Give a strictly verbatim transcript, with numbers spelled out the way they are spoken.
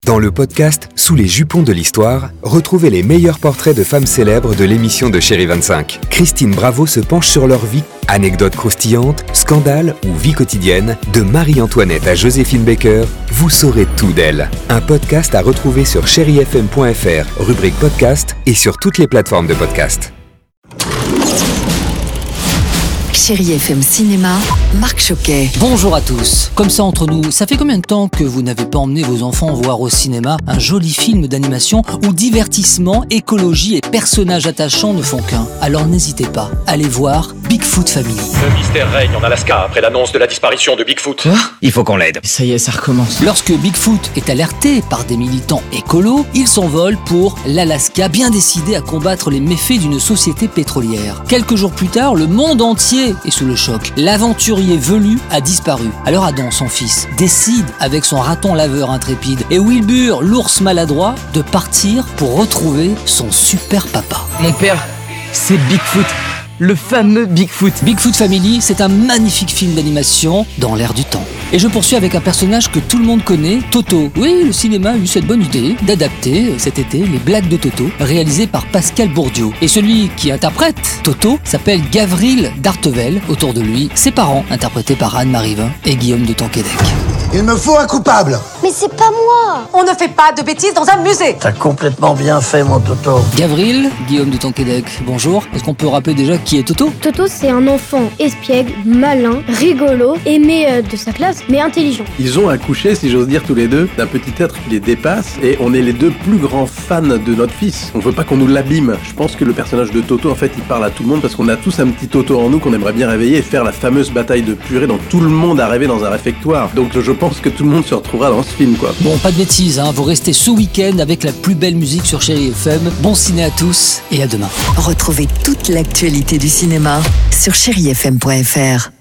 Dans le podcast Sous les jupons de l'histoire, retrouvez les meilleurs portraits de femmes célèbres de l'émission de Chérie vingt-cinq. Christine Bravo se penche sur leur vie, anecdotes croustillantes, scandales ou vie quotidienne, de Marie-Antoinette à Joséphine Baker, vous saurez tout d'elle. Un podcast à retrouver sur chéri f m point f r, rubrique podcast et sur toutes les plateformes de podcast. Chéri F M Cinéma, Marc Choquet. Bonjour à tous. Comme ça entre nous, ça fait combien de temps que vous n'avez pas emmené vos enfants voir au cinéma un joli film d'animation où divertissement, écologie et personnages attachants ne font qu'un? Alors n'hésitez pas, allez voir Bigfoot Family. Le mystère règne en Alaska après l'annonce de la disparition de Bigfoot. Quoi ? Il faut qu'on l'aide. Ça y est, ça recommence. Lorsque Bigfoot est alerté par des militants écolos, il s'envole pour l'Alaska, bien décidé à combattre les méfaits d'une société pétrolière. Quelques jours plus tard, le monde entier est sous le choc. L'aventurier velu a disparu. Alors Adam, son fils, décide avec son raton laveur intrépide et Wilbur, l'ours maladroit, de partir pour retrouver son super papa. Mon père, c'est Bigfoot. Le fameux Bigfoot. Bigfoot Family, c'est un magnifique film d'animation dans l'air du temps. Et je poursuis avec un personnage que tout le monde connaît, Toto. Oui, le cinéma a eu cette bonne idée d'adapter cet été les blagues de Toto, réalisées par Pascal Bourdieu. Et celui qui interprète Toto s'appelle Gavril Dartevel. Autour de lui, ses parents, interprétés par Anne-Marie Vin et Guillaume de Tonquédec. Il me faut un coupable. Mais c'est pas moi. On ne fait pas de bêtises dans un musée. T'as complètement bien fait, mon Toto. Gavril, Guillaume de Tonquédec, bonjour. Est-ce qu'on peut rappeler déjà qui est Toto ? Toto, c'est un enfant espiègle, malin, rigolo, aimé euh, de sa classe, mais intelligent. Ils ont accouché, si j'ose dire, tous les deux, d'un petit être qui les dépasse, et on est les deux plus grands fans de notre fils. On veut pas qu'on nous l'abîme. Je pense que le personnage de Toto, en fait, il parle à tout le monde parce qu'on a tous un petit Toto en nous qu'on aimerait bien réveiller et faire la fameuse bataille de purée dont tout le monde a rêvé dans un réfectoire. Donc je pense que tout le monde se retrouvera dans ce film, quoi. Bon, pas de bêtises, hein. Vous restez ce week-end avec la plus belle musique sur Chéri F M. Bon ciné à tous et à demain. Retrouvez toute l'actualité du cinéma sur chéri f m point f r.